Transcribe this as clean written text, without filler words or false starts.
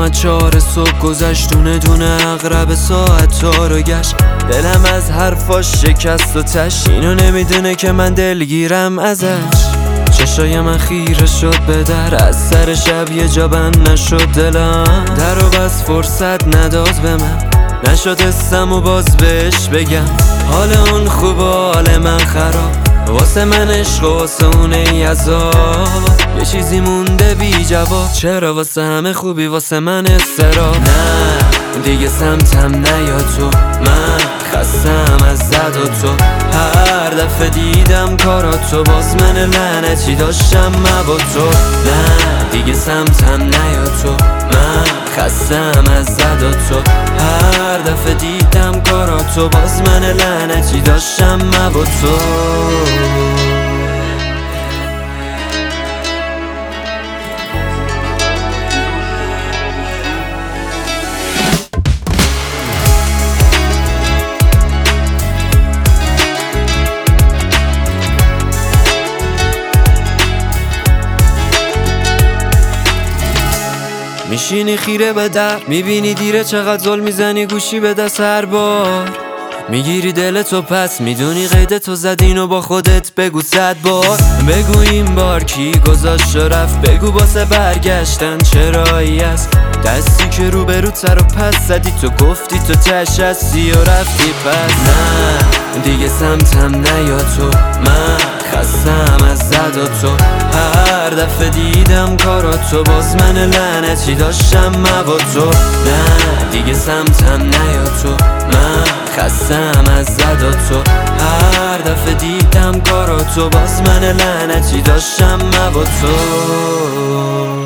از 4 صبح گذشت، دونه دونه اقرب ساعت تا رو گشت. دلم از حرفاش شکست و تش، اینو نمیدونه که من دلگیرم ازش. چشای من خیره شد به در، از سر شب یه جا بند نشد دلم. در و بس فرصت نداد به من، نشد اسم و باز بهش بگم. حال اون خوب و حال من خراب، واسه من عشق و واسه اونه ای عذاب. یه چیزی مونده بی جواب، چرا واسه همه خوبی واسه من استراب. نه دیگه سمتم نیا تو، من خستم از زد و تو. هر دفعه دیدم کاراتو، باز من لعنتی داشتم با تو. نه دیگه سمتم نیا تو، من خستم از زد و تو. هر دفعه دیدم کاراتو، باز من لعنتی داشتم با تو. میشینی خیره به در، میبینی دیره چقدر ظلم میزنی گوشی به دست هر بار. میگیری دلتو پس میدونی قید تو زدین و با خودت بگو 100 بار. بگو این بار کی گذاشت و رفت، بگو باسه برگشتن چرایی است. دستی که رو به رو تر و پس زدی، تو گفتی تو تش هستی و رفتی پس. نه دیگه سمتم نیا تو، من خستم از زد و تو. هر دفعه دیدم کاراتو، باز من لعنتی داشتم با تو. نه دیگه سمتم نیا تو، من خستم از زد و تو. هر دفعه دیدم کاراتو، باز من لعنتی داشتم با تو.